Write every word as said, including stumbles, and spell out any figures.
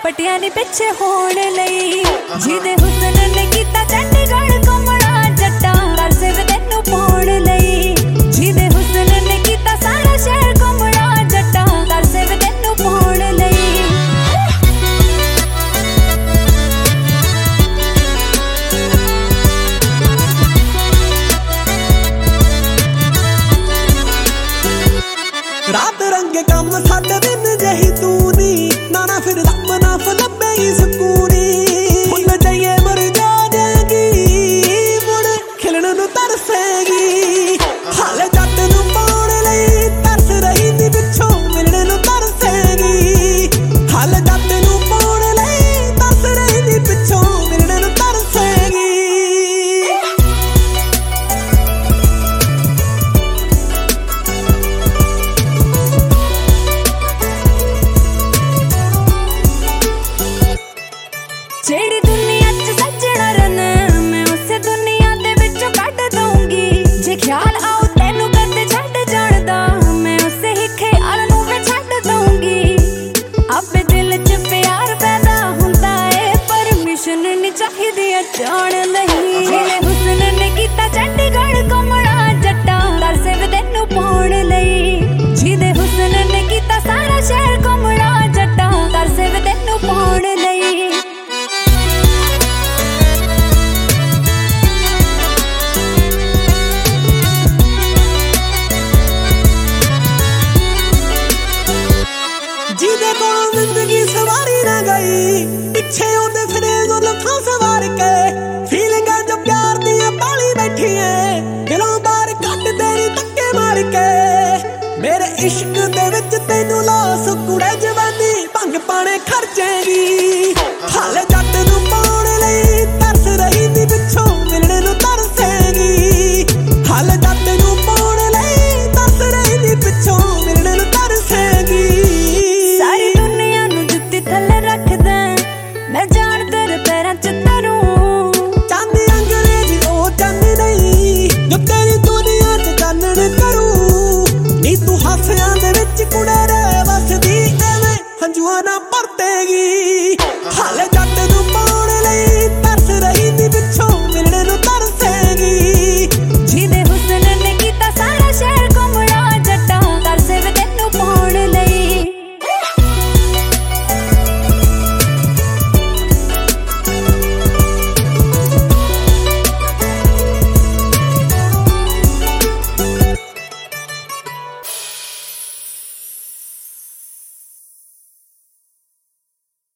ਪਟਿਆਂ ਦੇ ਪਿੱਛੇ ਹੋਣ ਲਈ ਜਿਹਦੇ ਹੁਸਨ ਨੇ ਕੀਤਾ ਚੰਡੀਗੜ੍ਹ ਘੁੰਮਣਾ ਜੱਟਾਂ ਤਰਸੇ ਵੇ ਤੈਨੂੰ ਪਾਉਣ ਲਈ ਜਿਹਦੇ ਹੁਸਨ ਨੇ ਕੀਤਾ ਸਾਰਾ ਸ਼ਹਿਰ ਘੁੰਮਣਾ ਜੱਟਾਂ ਤਰਸੇ ਵੇ ਤੈਨੂੰ ਪਾਉਣ ਲਈ रात रंगे कम साडे दिन जही तू नी ना ना फिर दम ना फलबे ही सुकूनी फुल जाइए मर जा जाएगी मुड़ खिलण नू तरसेगी हाले जट नू पाउण लई तरस रही नी पिछों मिलण नू तरसेगी हाले जट नू पाउण लई तरस रही नी पिछों मिलण नू तरसेगी ਜਿਹੜੀ ਦੁਨੀਆ 'ਚ ਸੱਜਣਾ ਰਨ ਮੈਂ ਉਸੇ ਦੁਨੀਆ ਦੇ ਵਿੱਚੋਂ ਕੱਢ ਦਊਂਗੀ ਜੇ ਖਿਆਲ ਆਉ ਤੈਨੂੰ ਕਦੇ ਛੱਡ ਜਾਣਦਾ ਮੈਂ ਉਸੇ ਹੀ ਖਿਆਲ ਨੂੰ ਵੀ ਛੱਡ ਦਊਂਗੀ ਆਪੇ ਦਿਲ 'ਚ ਪਿਆਰ ਪੈਦਾ ਹੁੰਦਾ ਏ ਪਰਮਿਸ਼ਨ ਨਹੀਂ ਚਾਹੀਦੀ ਜਾਣ ਨਹੀਂ ਜਿਹਨੇ ਹੁਸਨ ਨੇ ਕੀਤਾ ਚੰਡੀਗੜ੍ਹ ਘੁੰਮਣਾ ਜੱਟਾਂ ਤਰਸੇ ਵੇ ਤੈਨੂੰ ਪਾਉਣ ਲਈ ਜਿਹਦੇ ਹੁਸਨ ਨੇ ਕੀਤਾ ਸਾਰਾ ਸ਼ਹਿਰ ਘੁੰਮਣਾ ਜੱਟਾਂ ਤਰਸੇ ਵੇ ਤੈਨੂੰ ਪਾਉਣ ਲਈ ਜਿਹਦੇ ਕੋਲੋਂ ਜ਼ਿੰਦਗੀ ਸਵਾਰੀ ਨਾ ਗਈ ਪਿੱਛੇ ਉਹਦੇ ਫਿਰੇ ਜੋ ਲੱਖਾਂ ਸਵਾਰ ਕੇ ਫੀਲਿੰਗਾਂ ਜੋ ਪਿਆਰ ਦੀਆਂ ਪਾਲੀ ਬੈਠੀ ਐ ਦਿਲੋਂ ਬਾਹਰ ਕੱਢ ਦੇਣੀ ਧੱਕੇ ਮਾਰ ਕੇ ਮੇਰੇ ਇਸ਼ਕ ਦੇ ਵਿੱਚ ਤੈਨੂੰ ਲਾਸ ਕੁੜੇ ਜਵਾਨੀ ਭੰਗ ਪਾਣੇ ਖਰਚੇਗੀ ਹਾਲੇ ਜੱਟ ਨੂੰ ਪਾਉਣ ਲਈ ਤਰਸ ਰਹੀ ਨੀ ਪਿੱਛੋਂ ਮਿਲਣ ਨੂੰ ਤਰਸੇਗੀ ਹਾਲੇ ਜੱਟ ਨੂੰ ਪਾਉਣ ਲਈ ਤਰਸ ਰਹੀ ਨੀ ਪਿੱਛੋਂ ਮਿਲਣ ਨੂੰ ਤਰਸੇਗੀ ਸਾਰੀ ਦੁਨੀਆ ਨੂੰ ਜੁੱਤੀ ਥੱਲੇ ਰੱਖਦਾ ਮੈਂ ਜਾਣ ਤੇਰੇ ਪੈਰਾਂ 'ਚ ਤਰੂੰ ਚਾਂਦੀ ਅੰਗਰੇਜ਼ੀ ਉਹ ਚਾਂਦੀ ਨਹੀਂ ਜੋ ਤੇਰੀ ਦੁਨੀਆ 'ਚ ਚਾਨਣ ਕਰੂ ਨੀ ਤੂੰ ਹਾਸਿਆਂ ਦੇ ਵਿੱਚ ਕੁੜੇ ਰਹਿ ਵਸਦੀ ਐਵੇਂ ਹੰਝੂਆਂ ਨਾ ਭਰਤੇਗੀ।